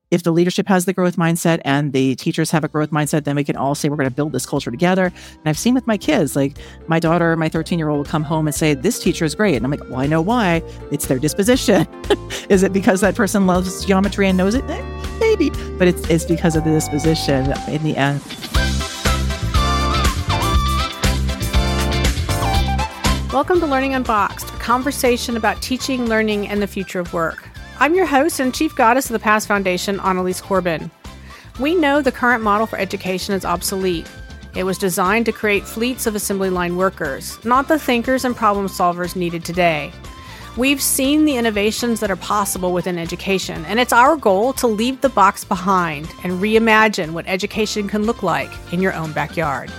if the leadership has the growth mindset and the teachers have a growth mindset, then we can all say we're going to build this culture together. And I've seen with my kids, like my daughter, my 13-year-old will come home and say, this teacher is great. And I'm like, well, I know why. It's their disposition. Is it because that person loves geometry and knows it? Maybe. But it's because of the disposition in the end. Welcome to Learning Unboxed, a conversation about teaching, learning, and the future of work. I'm your host and Chief Goddess of the Past Foundation, Annalise Corbin. We know the current model for education is obsolete. It was designed to create fleets of assembly line workers, not the thinkers and problem solvers needed today. We've seen the innovations that are possible within education, and it's our goal to leave the box behind and reimagine what education can look like in your own backyard.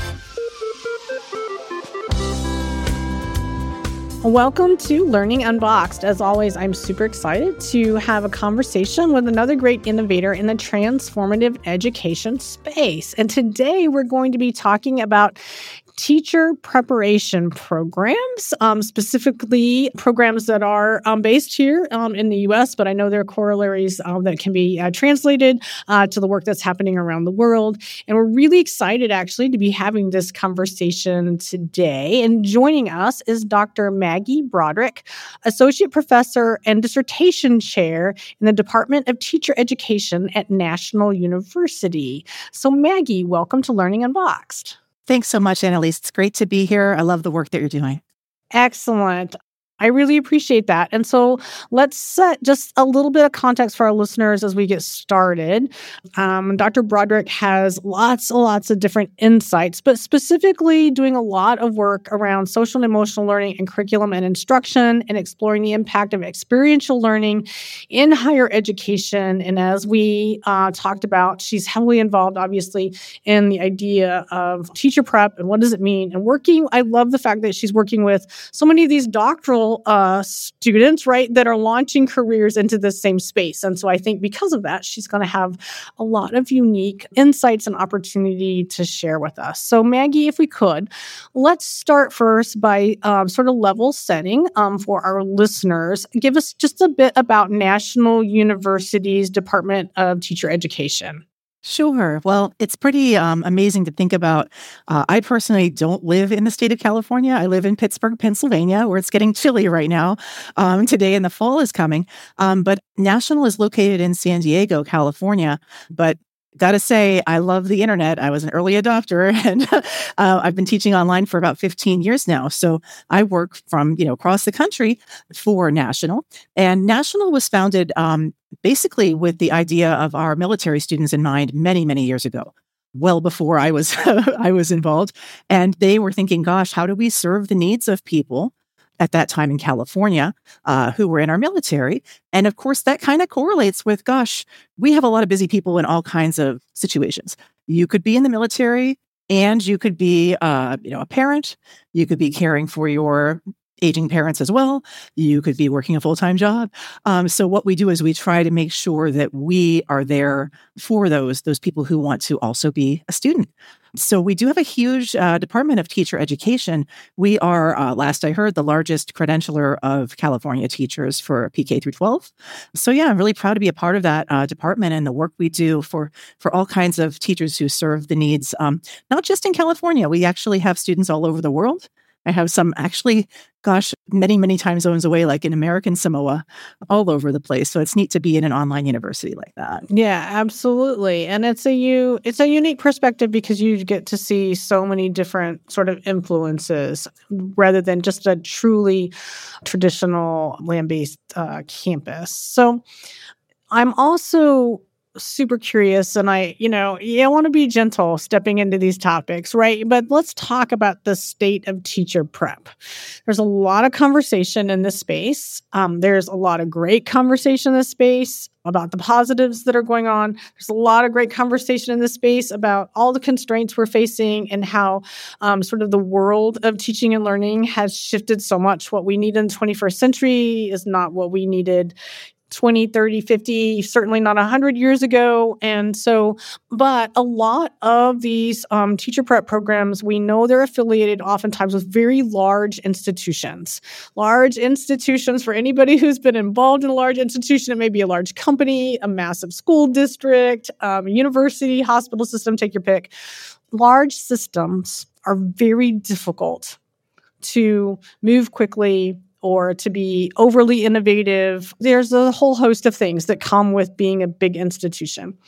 Welcome to Learning Unboxed. As always, I'm super excited to have a conversation with another great innovator in the transformative education space. And today we're going to be talking about teacher preparation programs, specifically programs that are based here in the U.S., but I know there are corollaries that can be translated to the work that's happening around the world. And we're really excited, actually, to be having this conversation today. And joining us is Dr. Maggie Broderick, Associate Professor and Dissertation Chair in the Department of Teacher Education at National University. So Maggie, welcome to Learning Unboxed. Thanks so much, Annalise. It's great to be here. I love the work that you're doing. Excellent. I really appreciate that. And so let's set just a little bit of context for our listeners as we get started. Dr. Broderick has lots of different insights, but specifically doing a lot of work around social and emotional learning and curriculum and instruction and exploring the impact of experiential learning in higher education. And as we talked about, she's heavily involved, obviously, in the idea of teacher prep and what does it mean and working. I love the fact that she's working with so many of these doctoral students, right, that are launching careers into the same space. And so I think because of that, she's going to have a lot of unique insights and opportunity to share with us. So Maggie, if we could, let's start first by sort of level setting for our listeners. Give us just a bit about National University's Department of Teacher Education. Sure. Well, it's pretty amazing to think about. I personally don't live in the state of California. I live in Pittsburgh, Pennsylvania, where it's getting chilly right now today, and the fall is coming. But National is located in San Diego, California. But gotta say, I love the internet. I was an early adopter, and I've been teaching online for about 15 years now. So I work from across the country for National, and National was founded basically with the idea of our military students in mind many years ago, well before I was I was involved. And they were thinking, gosh, how do we serve the needs of people at that time in California who were in our military? And of course, that kind of correlates with, gosh, we have a lot of busy people in all kinds of situations. You could be in the military and you could be a parent. You could be caring for your aging parents as well. You could be working a full-time job. So what we do is we try to make sure that we are there for those people who want to also be a student. So we do have a huge Department of Teacher Education. We are, last I heard, the largest credentialer of California teachers for PK through 12. So yeah, I'm really proud to be a part of that department and the work we do for all kinds of teachers who serve the needs, not just in California. We actually have students all over the world. I have some actually, many time zones away, like in American Samoa, all over the place. So it's neat to be in an online university like that. Yeah, absolutely. And it's a unique perspective because you get to see so many different sort of influences rather than just a truly traditional land-based campus. So I'm also super curious, and I want to be gentle stepping into these topics, right? But let's talk about the state of teacher prep. There's a lot of conversation in this space. There's a lot of great conversation in this space about the positives that are going on. There's a lot of great conversation in this space about all the constraints we're facing and how sort of the world of teaching and learning has shifted so much. What we need in the 21st century is not what we needed 20, 30, 50, certainly not 100 years ago. And so, but a lot of these teacher prep programs, we know they're affiliated oftentimes with very large institutions. Large institutions, for anybody who's been involved in a large institution, it may be a large company, a massive school district, university, hospital system, take your pick. Large systems are very difficult to move quickly or to be overly innovative. There's a whole host of things that come with being a big institution.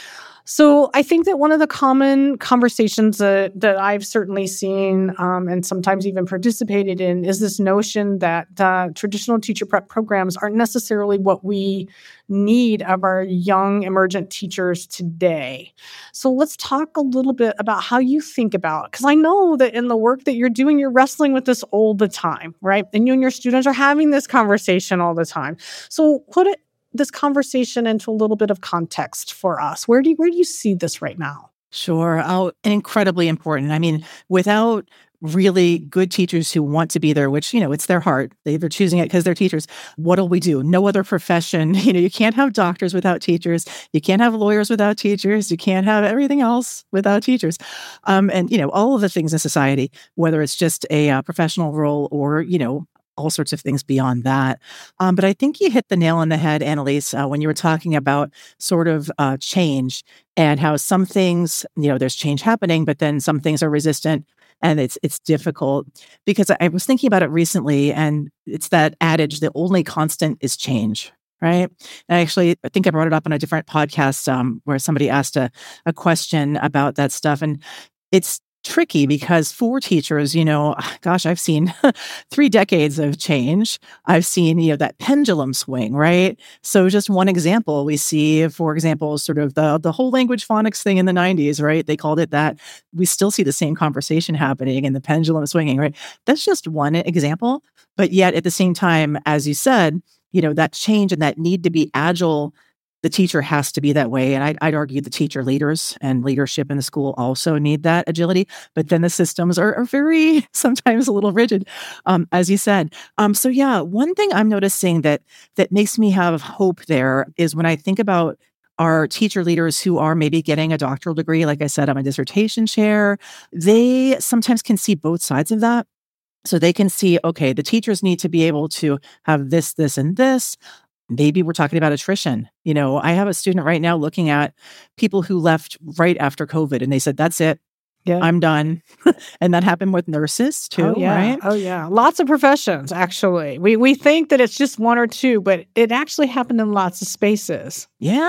So I think that one of the common conversations that I've certainly seen and sometimes even participated in is this notion that traditional teacher prep programs aren't necessarily what we need of our young emergent teachers today. So let's talk a little bit about how you think about, because I know that in the work that you're doing, you're wrestling with this all the time, right? And you and your students are having this conversation all the time. So put this conversation into a little bit of context for us. Where do you see this right now? Sure. Oh, incredibly important. I mean, without really good teachers who want to be there, which, it's their heart. They're choosing it because they're teachers. What'll we do? No other profession. You can't have doctors without teachers. You can't have lawyers without teachers. You can't have everything else without teachers. And all of the things in society, whether it's just a professional role or, all sorts of things beyond that. But I think you hit the nail on the head, Annalise, when you were talking about sort of change and how some things, there's change happening, but then some things are resistant and it's difficult. Because I was thinking about it recently, and it's that adage, the only constant is change. Right. And I think I brought it up on a different podcast where somebody asked a question about that stuff. And it's tricky because for teachers, I've seen 3 decades of change. I've seen, that pendulum swing, right? So just one example, we see, for example, sort of the whole language phonics thing in the 90s, right? They called it that. We still see the same conversation happening and the pendulum swinging, right? That's just one example. But yet at the same time, as you said, that change and that need to be agile, the teacher has to be that way. And I'd argue the teacher leaders and leadership in the school also need that agility. But then the systems are very, sometimes a little rigid, as you said. So yeah, one thing I'm noticing that makes me have hope there is when I think about our teacher leaders who are maybe getting a doctoral degree. Like I said, I'm a dissertation chair. They sometimes can see both sides of that. So they can see, okay, the teachers need to be able to have this, this, and this. Maybe we're talking about attrition. I have a student right now looking at people who left right after COVID and they said, that's it. Yeah. I'm done. And that happened with nurses too, right? Oh, yeah. Lots of professions, actually. We think that it's just one or two, but it actually happened in lots of spaces.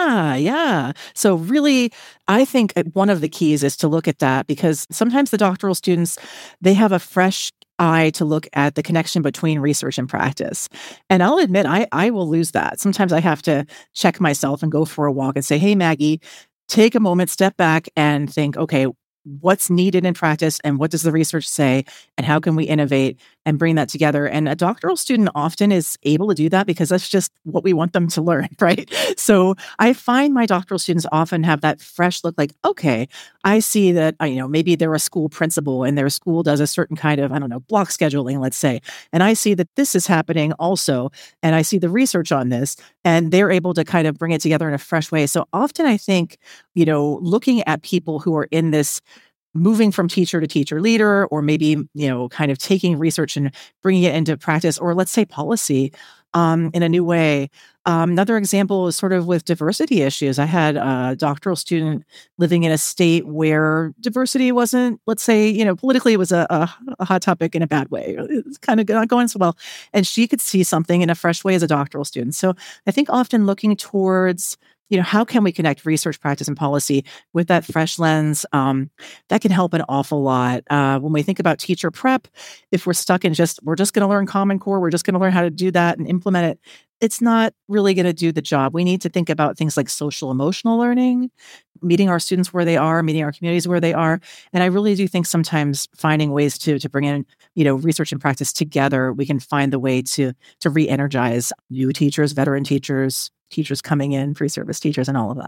Yeah. So really, I think one of the keys is to look at that because sometimes the doctoral students, they have a fresh eye to look at the connection between research and practice. And I'll admit, I will lose that. Sometimes I have to check myself and go for a walk and say, hey, Maggie, take a moment, step back and think, okay, what's needed in practice and what does the research say and how can we innovate and bring that together? And a doctoral student often is able to do that because that's just what we want them to learn, right? So I find my doctoral students often have that fresh look like, okay, I see that, maybe they're a school principal and their school does a certain kind of, block scheduling, let's say. And I see that this is happening also. And I see the research on this and they're able to kind of bring it together in a fresh way. So often I think, looking at people who are in this moving from teacher to teacher leader, or maybe, kind of taking research and bringing it into practice, or let's say policy in a new way. Another example is sort of with diversity issues. I had a doctoral student living in a state where diversity wasn't, let's say, politically it was a hot topic in a bad way. It's kind of not going so well. And she could see something in a fresh way as a doctoral student. So I think often looking towards how can we connect research, practice, and policy with that fresh lens? That can help an awful lot. When we think about teacher prep, if we're stuck in we're just going to learn Common Core, we're just going to learn how to do that and implement it, it's not really going to do the job. We need to think about things like social emotional learning, meeting our students where they are, meeting our communities where they are. And I really do think sometimes finding ways to bring in, research and practice together, we can find the way to re-energize new teachers, veteran teachers, teachers coming in, pre-service teachers, and all of that.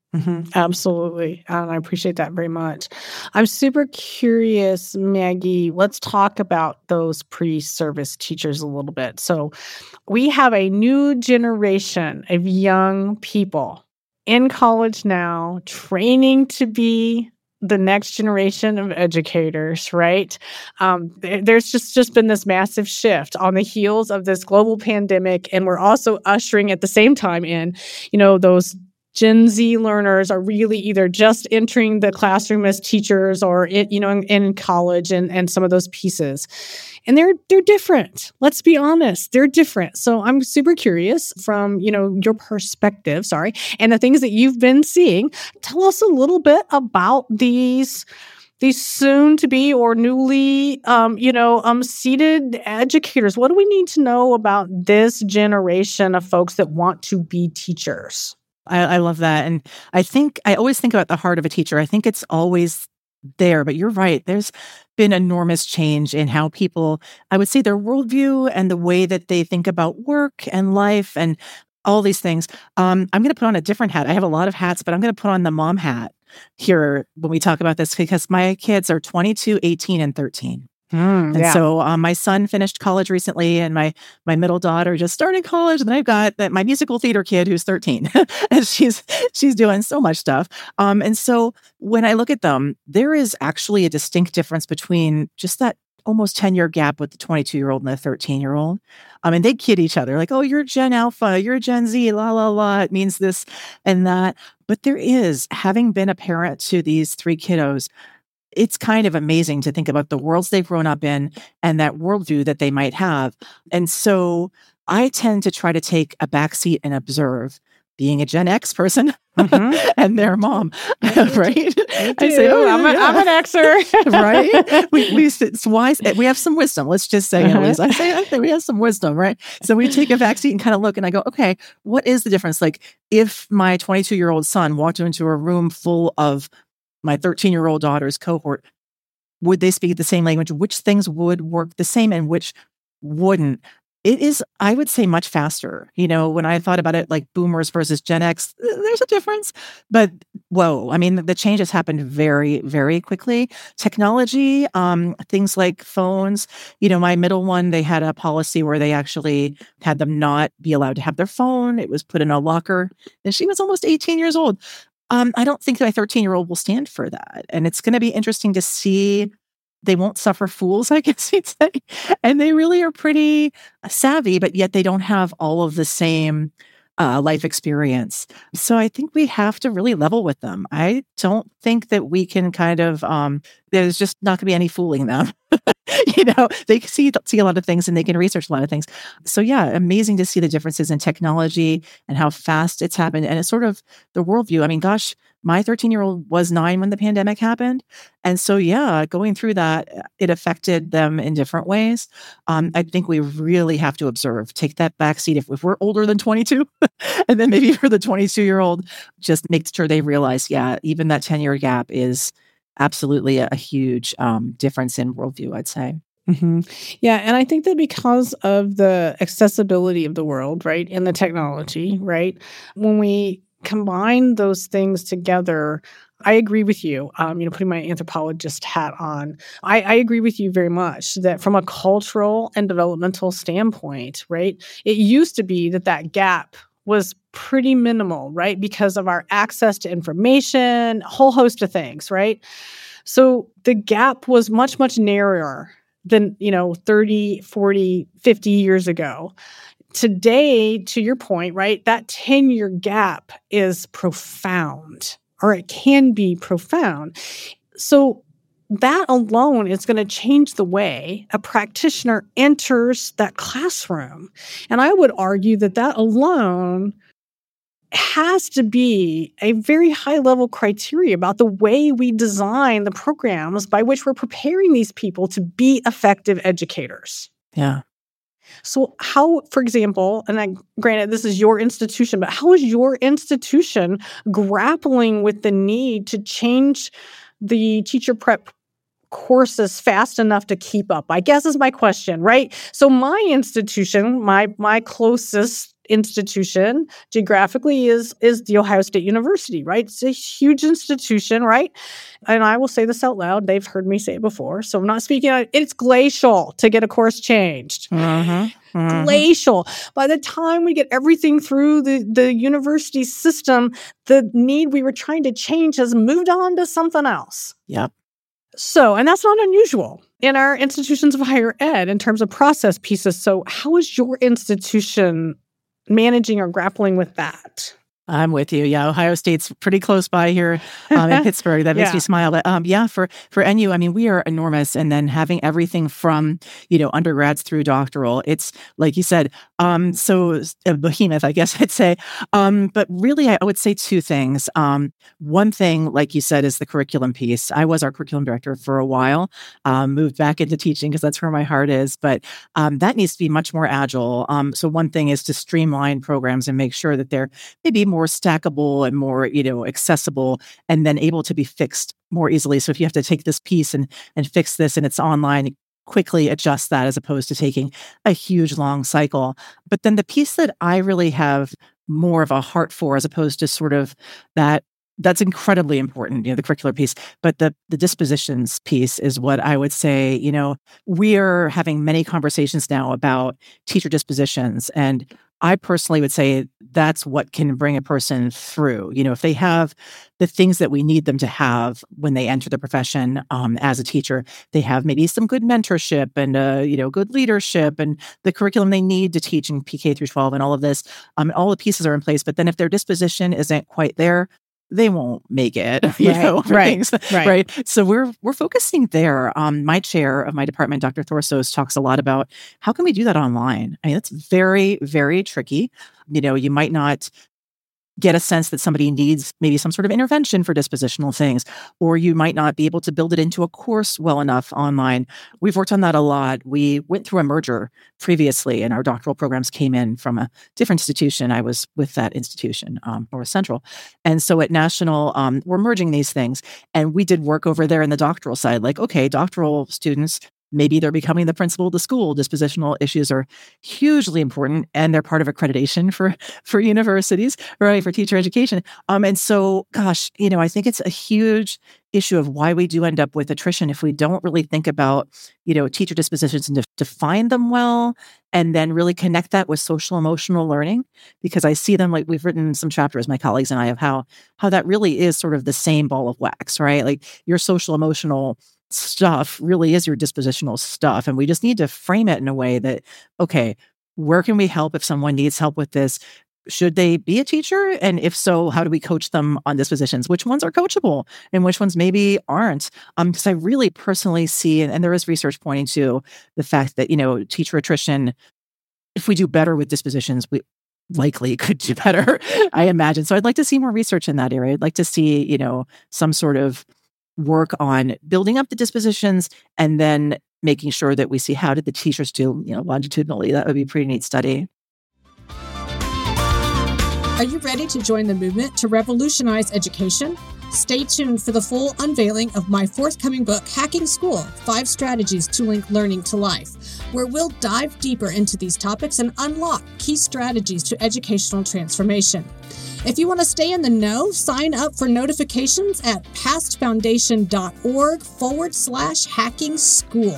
Absolutely. And I appreciate that very much. I'm super curious, Maggie. Let's talk about those pre-service teachers a little bit. So, we have a new generation of young people in college now, training to be the next generation of educators, right? There's just been this massive shift on the heels of this global pandemic, and we're also ushering at the same time in, those Gen Z learners are really either just entering the classroom as teachers or in college and some of those pieces. And they're different. Let's be honest, they're different. So I'm super curious from, your perspective, and the things that you've been seeing. Tell us a little bit about these soon to be or newly seated educators. What do we need to know about this generation of folks that want to be teachers? I love that. And I always think about the heart of a teacher. I think it's always there, but you're right. There's been enormous change in how people, I would say, their worldview and the way that they think about work and life and all these things. I'm going to put on a different hat. I have a lot of hats, but I'm going to put on the mom hat here when we talk about this because my kids are 22, 18, and 13. So my son finished college recently, and my middle daughter just started college. And then I've got my musical theater kid who's 13, and she's doing so much stuff. And so when I look at them, there is actually a distinct difference between just that almost 10-year gap with the 22-year-old and the 13-year-old. And they kid each other like, "Oh, you're Gen Alpha, you're Gen Z, la la la. It means this and that." But there is, having been a parent to these three kiddos, it's kind of amazing to think about the worlds they've grown up in and that worldview that they might have. And so I tend to try to take a backseat and observe, being a Gen X person and their mom, right? I say, I'm an Xer, right? It's wise. We have some wisdom. Let's just say, at least I say we have some wisdom, right? So we take a backseat and kind of look, and I go, okay, what is the difference? Like, if my 22-year-old son walked into a room full of my 13-year-old daughter's cohort, would they speak the same language? Which things would work the same and which wouldn't? It is, I would say, much faster. When I thought about it, like boomers versus Gen X, there's a difference. But whoa, I mean, the change has happened very, very quickly. Technology, things like phones. My middle one, they had a policy where they actually had them not be allowed to have their phone. It was put in a locker, and she was almost 18 years old. I don't think my 13-year-old will stand for that. And it's going to be interesting to see. They won't suffer fools, I guess you'd say. And they really are pretty savvy, but yet they don't have all of the same life experience. So I think we have to really level with them. I don't think that we can kind of, there's just not going to be any fooling them. They see a lot of things and they can research a lot of things. So yeah, amazing to see the differences in technology and how fast it's happened. And it's sort of the worldview. I mean, gosh, my 13-year-old was 9 when the pandemic happened. And so, yeah, going through that, it affected them in different ways. I think we really have to observe, take that backseat if we're older than 22, and then maybe for the 22-year-old, just make sure they realize, yeah, even that 10-year gap is absolutely a huge difference in worldview, I'd say. Yeah. And I think that because of the accessibility of the world, right, and the technology, right, when we combine those things together, I agree with you. Putting my anthropologist hat on, I agree with you very much that from a cultural and developmental standpoint, right, it used to be that gap was pretty minimal, right, because of our access to information, a whole host of things, right? So the gap was much, much narrower than, 30, 40, 50 years ago. Today, to your point, right, that 10-year gap is profound, or it can be profound. So that alone is going to change the way a practitioner enters that classroom. And I would argue that alone has to be a very high-level criteria about the way we design the programs by which we're preparing these people to be effective educators. Yeah. So how, for example, and granted, this is your institution, but how is your institution grappling with the need to change the teacher prep courses fast enough to keep up? I guess is my question, right? So my institution, my closest institution geographically is the Ohio State University, right? It's a huge institution, right? And I will say this out loud. They've heard me say it before, so I'm not speaking out. It's glacial to get a course changed. Glacial. By the time we get everything through the university system, the need we were trying to change has moved on to something else. Yep. So, and that's not unusual in our institutions of higher ed in terms of process pieces. So how is your institution managing or grappling with that? I'm with you. Yeah, Ohio State's pretty close by here in Pittsburgh. That makes me smile. But for NU, I mean, we are enormous. And then having everything from, undergrads through doctoral, it's like you said, so a behemoth, I guess I'd say. But really, I would say two things. One thing, like you said, is the curriculum piece. I was our curriculum director for a while, moved back into teaching because that's where my heart is. But that needs to be much more agile. So one thing is to streamline programs and make sure that they're maybe more stackable and more, accessible, and then able to be fixed more easily. So if you have to take this piece and fix this and it's online, quickly adjust that as opposed to taking a huge long cycle. But then the piece that I really have more of a heart for, as opposed to sort of that's incredibly important, the curricular piece. But the dispositions piece is what I would say, we are having many conversations now about teacher dispositions. And I personally would say that's what can bring a person through. If they have the things that we need them to have when they enter the profession as a teacher, they have maybe some good mentorship and, good leadership and the curriculum they need to teach in PK through 12 and all of this. All the pieces are in place. But then if their disposition isn't quite there, they won't make it, right? So we're focusing there. My chair of my department, Dr. Thorsos, talks a lot about how can we do that online? I mean, that's very, very tricky. You might not get a sense that somebody needs maybe some sort of intervention for dispositional things, or you might not be able to build it into a course well enough online. We've worked on that a lot. We went through a merger previously, and our doctoral programs came in from a different institution. I was with that institution, North Central. And so at National, we're merging these things. And we did work over there in the doctoral side, like, okay, doctoral students, maybe they're becoming the principal of the school. Dispositional issues are hugely important, and they're part of accreditation for universities, right, for teacher education. And so, gosh, I think it's a huge issue of why we do end up with attrition if we don't really think about, teacher dispositions and define them well, and then really connect that with social emotional learning. Because I see them, like we've written some chapters, my colleagues and I, of how that really is sort of the same ball of wax, right? Like your social emotional stuff really is your dispositional stuff. And we just need to frame it in a way that, okay, where can we help if someone needs help with this? Should they be a teacher? And if so, how do we coach them on dispositions? Which ones are coachable and which ones maybe aren't? Because I really personally see, and there is research pointing to the fact that, teacher attrition, if we do better with dispositions, we likely could do better, I imagine. So I'd like to see more research in that area. I'd like to see, some sort of work on building up the dispositions and then making sure that we see how did the teachers do, longitudinally. That would be a pretty neat study. Are you ready to join the movement to revolutionize education? Stay tuned for the full unveiling of my forthcoming book, Hacking School: 5 Strategies to Link Learning to Life, where we'll dive deeper into these topics and unlock key strategies to educational transformation. If you want to stay in the know, sign up for notifications at pastfoundation.org/hacking school.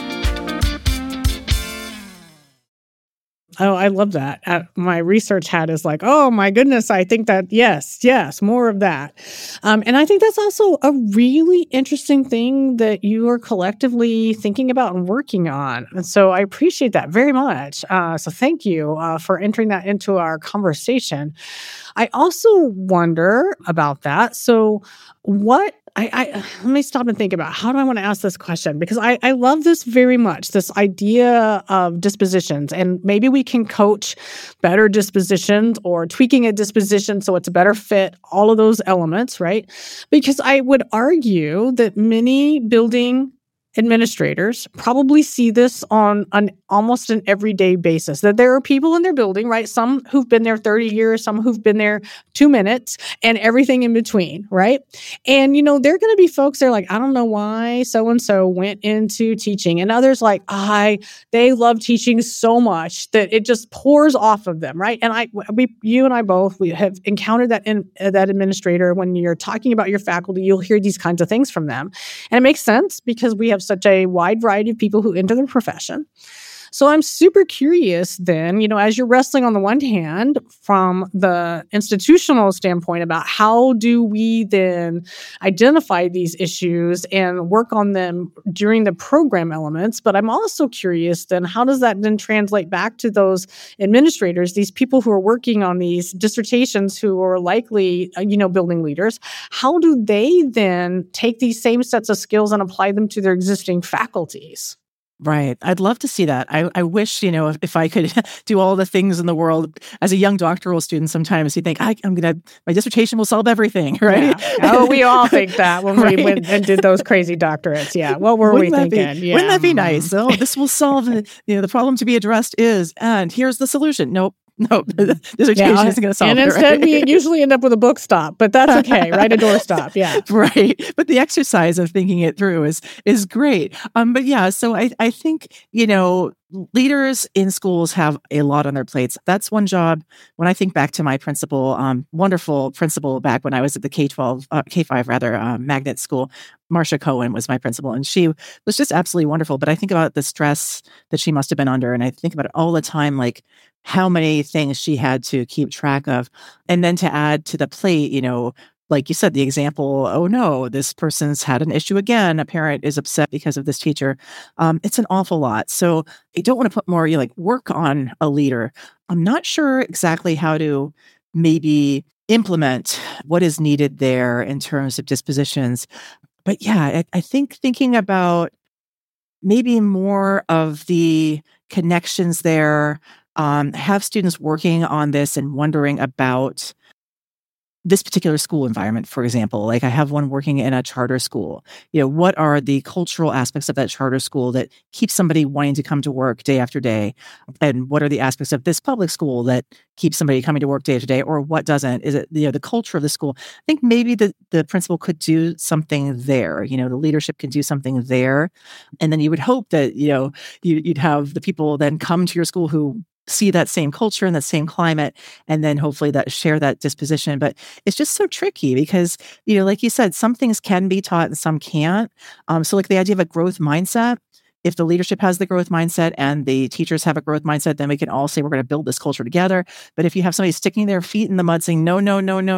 Oh, I love that. My research hat is like, oh my goodness, I think that, yes, more of that. And I think that's also a really interesting thing that you are collectively thinking about and working on. And so I appreciate that very much. So thank you for entering that into our conversation. I also wonder about that. So I let me stop and think about how do I want to ask this question, because I love this very much, this idea of dispositions, and maybe we can coach better dispositions or tweaking a disposition so it's a better fit, all of those elements, right? Because I would argue that many building administrators probably see this on an almost an everyday basis, that there are people in their building, right? Some who've been there 30 years, some who've been there 2 minutes, and everything in between, right? And, there are going to be folks that are like, I don't know why so-and-so went into teaching. And others like, they love teaching so much that it just pours off of them, right? And you and I both, we have encountered that that administrator. When you're talking about your faculty, you'll hear these kinds of things from them. And it makes sense because we have such a wide variety of people who enter the profession. So I'm super curious then, as you're wrestling on the one hand from the institutional standpoint about how do we then identify these issues and work on them during the program elements. But I'm also curious then, how does that then translate back to those administrators, these people who are working on these dissertations who are likely, building leaders? How do they then take these same sets of skills and apply them to their existing faculties? Right. I'd love to see that. I wish, if I could do all the things in the world. As a young doctoral student, sometimes you think, my dissertation will solve everything, right? Yeah. Oh, we all think that when we went and did those crazy doctorates. Yeah. What were we thinking? Yeah. Wouldn't that be nice? Oh, this will solve, the problem to be addressed and here's the solution. Nope. No, the dissertation isn't going to solve it. And instead, right? we usually end up with a book stop, but that's okay, right? A doorstop, yeah. Right. But the exercise of thinking it through is great. But yeah, so I think, leaders in schools have a lot on their plates. That's one job. When I think back to my principal, wonderful principal back when I was at the K5 magnet school, Marcia Cohen was my principal, and she was just absolutely wonderful. But I think about the stress that she must have been under, and I think about it all the time, like how many things she had to keep track of. And then to add to the plate, like you said, the example, oh no, this person's had an issue again. A parent is upset because of this teacher. It's an awful lot. So I don't want to put more work on a leader. I'm not sure exactly how to maybe implement what is needed there in terms of dispositions. But yeah, I think thinking about maybe more of the connections there, have students working on this and wondering about this particular school environment, for example. Like I have one working in a charter school. What are the cultural aspects of that charter school that keeps somebody wanting to come to work day after day? And what are the aspects of this public school that keeps somebody coming to work day after day, or what doesn't? Is it the culture of the school? I think maybe the principal could do something there. The leadership can do something there, and then you would hope that you'd have the people then come to your school who see that same culture and that same climate, and then hopefully that share that disposition. But it's just so tricky because, like you said, some things can be taught and some can't. So like the idea of a growth mindset, if the leadership has the growth mindset and the teachers have a growth mindset, then we can all say we're going to build this culture together. But if you have somebody sticking their feet in the mud saying, no,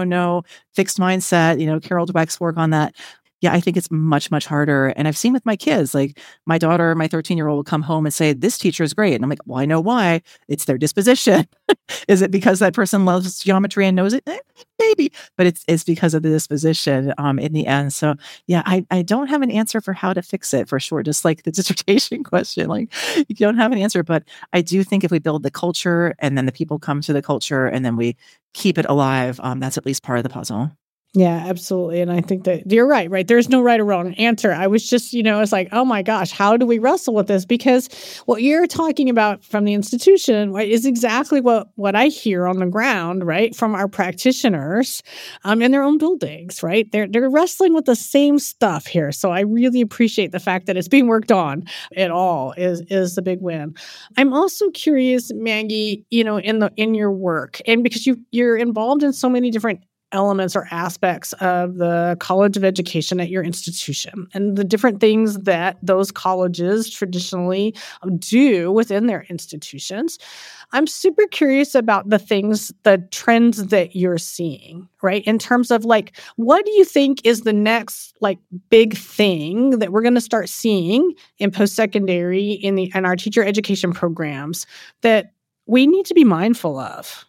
fixed mindset, Carol Dweck's work on that, yeah, I think it's much, much harder. And I've seen with my kids, like my daughter, my 13-year-old will come home and say, this teacher is great. And I'm like, well, I know why. It's their disposition. Is it because that person loves geometry and knows it? Maybe. But it's because of the disposition in the end. So yeah, I don't have an answer for how to fix it for sure. Just like the dissertation question, like you don't have an answer. But I do think if we build the culture and then the people come to the culture and then we keep it alive, that's at least part of the puzzle. Yeah, absolutely. And I think that you're right? There's no right or wrong answer. I was just, it's like, oh my gosh, how do we wrestle with this? Because what you're talking about from the institution, right, is exactly what I hear on the ground, right, from our practitioners in their own buildings, right? They're wrestling with the same stuff here. So I really appreciate the fact that it's being worked on at all is the big win. I'm also curious, Maggie, in your work, and because you're involved in so many different elements or aspects of the College of Education at your institution and the different things that those colleges traditionally do within their institutions. I'm super curious about the trends that you're seeing, right? In terms of what do you think is the next big thing that we're going to start seeing in post-secondary in our teacher education programs that we need to be mindful of?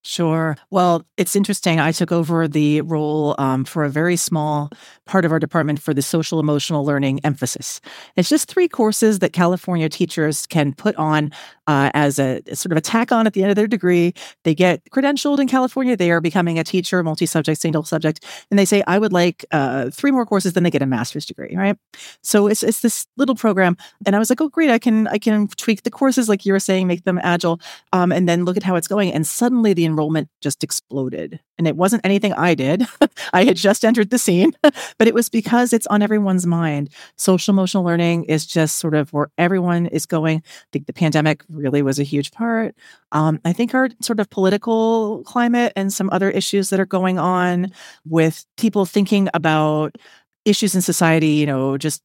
Sure. Well, it's interesting. I took over the role for a very small part of our department for the social emotional learning emphasis. It's just 3 courses that California teachers can put on as a sort of a tack on at the end of their degree. They get credentialed in California. They are becoming a teacher, multi-subject, single subject, and they say, "I would like 3 more courses." Then they get a master's degree, right? So it's this little program, and I was like, "Oh, great! I can tweak the courses like you were saying, make them agile." And then look at how it's going. And suddenly the enrollment just exploded. And it wasn't anything I did. I had just entered the scene, but it was because it's on everyone's mind. Social emotional learning is just sort of where everyone is going. I think the pandemic really was a huge part. I think our sort of political climate and some other issues that are going on with people thinking about issues in society, just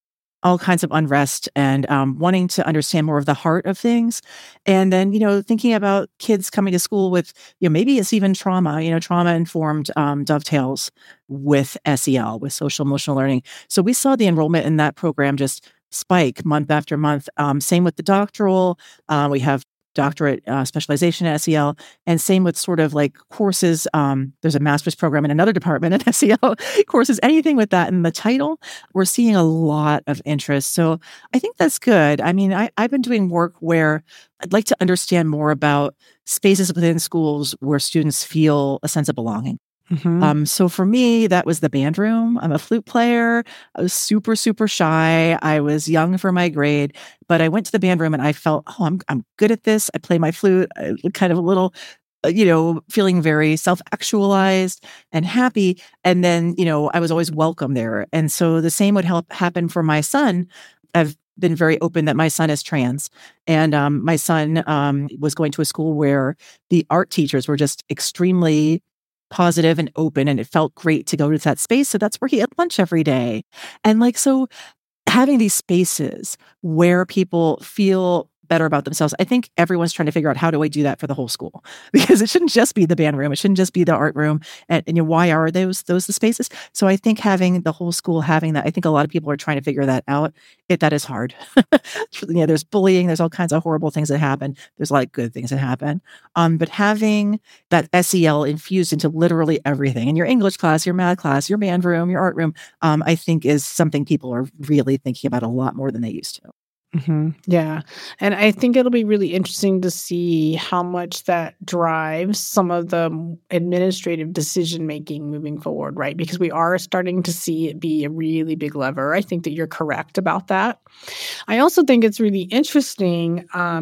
all kinds of unrest and wanting to understand more of the heart of things. And then, thinking about kids coming to school with, maybe it's even trauma, trauma-informed dovetails with SEL, with social emotional learning. So we saw the enrollment in that program just spike month after month. Same with the doctoral. We have doctorate specialization at SEL, and same with sort of like courses. There's a master's program in another department at SEL, courses, anything with that in the title. We're seeing a lot of interest. So I think that's good. I mean, I've been doing work where I'd like to understand more about spaces within schools where students feel a sense of belonging. Mm-hmm. So for me, that was the band room. I'm a flute player. I was super, super shy. I was young for my grade, but I went to the band room and I felt, I'm good at this. I play my flute. I kind of a little, feeling very self-actualized and happy. And then, I was always welcome there. And so the same would happen for my son. I've been very open that my son is trans. And my son was going to a school where the art teachers were just extremely positive and open, and it felt great to go to that space. So that's where he ate lunch every day. And so having these spaces where people feel better about themselves, I think everyone's trying to figure out, how do I do that for the whole school? Because it shouldn't just be the band room. It shouldn't just be the art room. And why are those the spaces? So I think having the whole school having that, I think a lot of people are trying to figure that out. That is hard. There's bullying. There's all kinds of horrible things that happen. There's a lot of good things that happen. But having that SEL infused into literally everything, in your English class, your math class, your band room, your art room, I think is something people are really thinking about a lot more than they used to. Mm-hmm. Yeah. And I think it'll be really interesting to see how much that drives some of the administrative decision-making moving forward, right? Because we are starting to see it be a really big lever. I think that you're correct about that. I also think it's really interesting,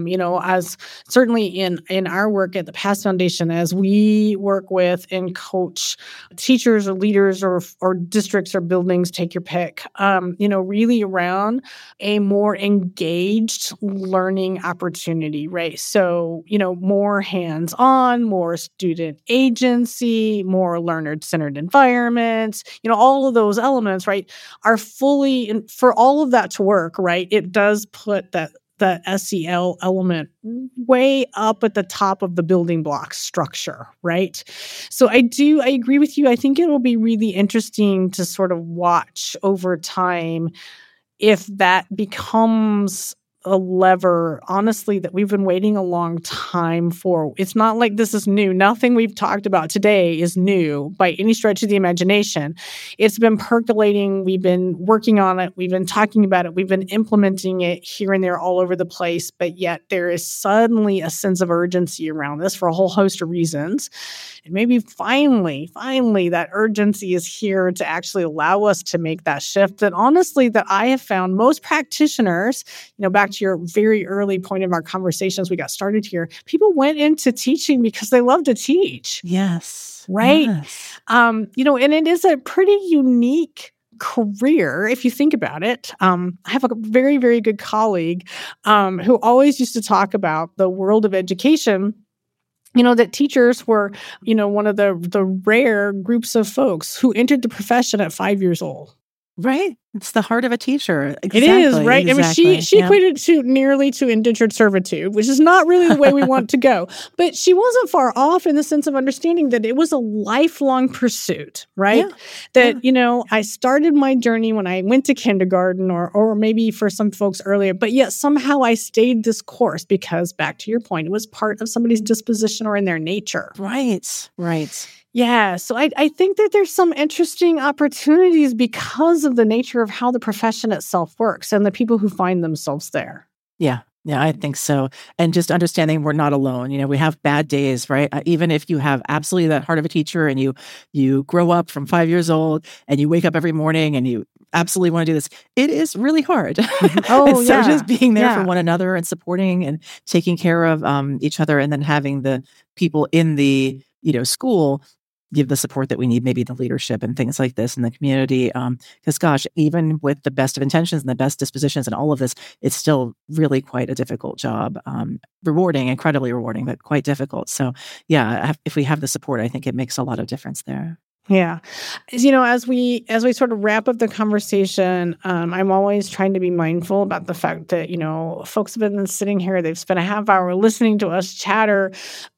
as certainly in our work at the PASS Foundation, as we work with and coach teachers or leaders or districts or buildings, take your pick, really around a more engaged learning opportunity, right? So, more hands-on, more student agency, more learner-centered environments, all of those elements, right, are fully, for all of that to work, right, it does put that SEL element way up at the top of the building block structure, right? So I agree with you. I think it will be really interesting to sort of watch over time if that becomes a lever, honestly, that we've been waiting a long time for. It's not like this is new. Nothing we've talked about today is new by any stretch of the imagination. It's been percolating. We've been working on it. We've been talking about it. We've been implementing it here and there all over the place. But yet there is suddenly a sense of urgency around this for a whole host of reasons. And maybe finally, that urgency is here to actually allow us to make that shift. And honestly, that I have found most practitioners, back to your very early point of our conversation as we got started here, people went into teaching because they love to teach. Yes. Right. Yes. And it is a pretty unique career, if you think about it. I have a very, very good colleague who always used to talk about the world of education, that teachers were, one of the rare groups of folks who entered the profession at 5 years old. Right? It's the heart of a teacher. It is, right? Exactly. I mean, she equated to nearly to indentured servitude, which is not really the way we want to go. But she wasn't far off in the sense of understanding that it was a lifelong pursuit, right? That, I started my journey when I went to kindergarten or maybe for some folks earlier, but yet somehow I stayed this course because, back to your point, it was part of somebody's disposition or in their nature. Right. Yeah. So I think that there's some interesting opportunities because of the nature of how the profession itself works and the people who find themselves there. Yeah, I think so. And just understanding we're not alone. We have bad days, right? Even if you have absolutely that heart of a teacher and you grow up from 5 years old and you wake up every morning and you absolutely want to do this, it is really hard. So just being there for one another and supporting and taking care of each other, and then having the people in the school give the support that we need, maybe the leadership and things like this in the community. Because gosh, even with the best of intentions and the best dispositions and all of this, it's still really quite a difficult job. Rewarding, incredibly rewarding, but quite difficult. So if we have the support, I think it makes a lot of difference there. Yeah. As we sort of wrap up the conversation, I'm always trying to be mindful about the fact that, folks have been sitting here, they've spent a half hour listening to us chatter,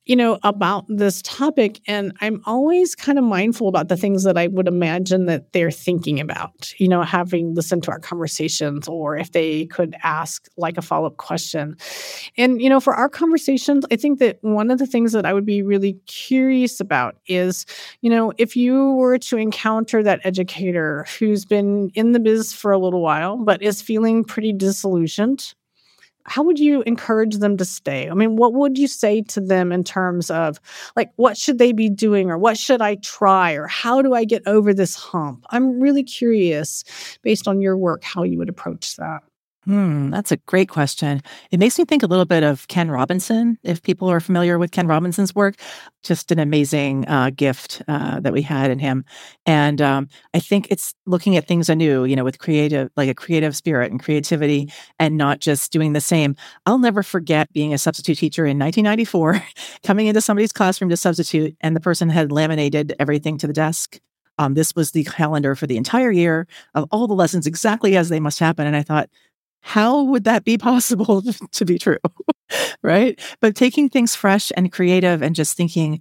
about this topic. And I'm always kind of mindful about the things that I would imagine that they're thinking about, having listened to our conversations, or if they could ask like a follow-up question. And, for our conversations, I think that one of the things that I would be really curious about is, if you were to encounter that educator who's been in the biz for a little while, but is feeling pretty disillusioned, how would you encourage them to stay? I mean, what would you say to them in terms of, like, what should they be doing, or what should I try, or how do I get over this hump? I'm really curious, based on your work, how you would approach that. That's a great question. It makes me think a little bit of Ken Robinson, if people are familiar with Ken Robinson's work. Just an amazing gift that we had in him. And I think it's looking at things anew, with a creative spirit and creativity, and not just doing the same. I'll never forget being a substitute teacher in 1994, coming into somebody's classroom to substitute, and the person had laminated everything to the desk. This was the calendar for the entire year of all the lessons exactly as they must happen. And I thought, how would that be possible to be true? Right? But taking things fresh and creative, and just taking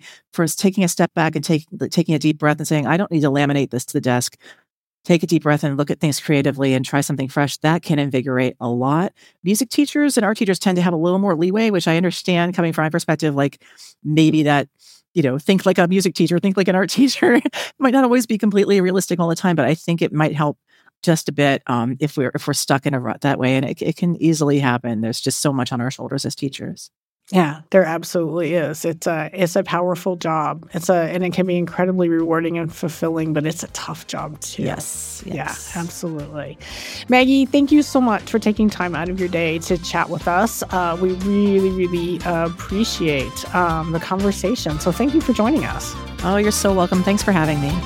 a step back and taking a deep breath and saying, I don't need to laminate this to the desk. Take a deep breath and look at things creatively and try something fresh. That can invigorate a lot. Music teachers and art teachers tend to have a little more leeway, which I understand coming from my perspective, like maybe that, think like a music teacher, think like an art teacher. Might not always be completely realistic all the time, but I think it might help just a bit if we're stuck in a rut that way, and it can easily happen. There's just so much on our shoulders as teachers. Yeah, there absolutely is. It's a powerful job. And it can be incredibly rewarding and fulfilling, but it's a tough job too. Yes. Yeah, absolutely. Maggie, thank you so much for taking time out of your day to chat with us. We really, really appreciate the conversation. So thank you for joining us. Oh, you're so welcome. Thanks for having me.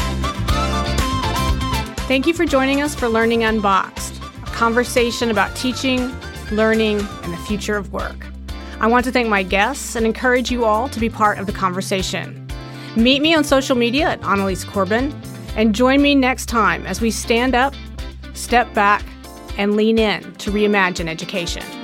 Thank you for joining us for Learning Unboxed, a conversation about teaching, learning, and the future of work. I want to thank my guests and encourage you all to be part of the conversation. Meet me on social media at Annalise Corbin, and join me next time as we stand up, step back, and lean in to reimagine education.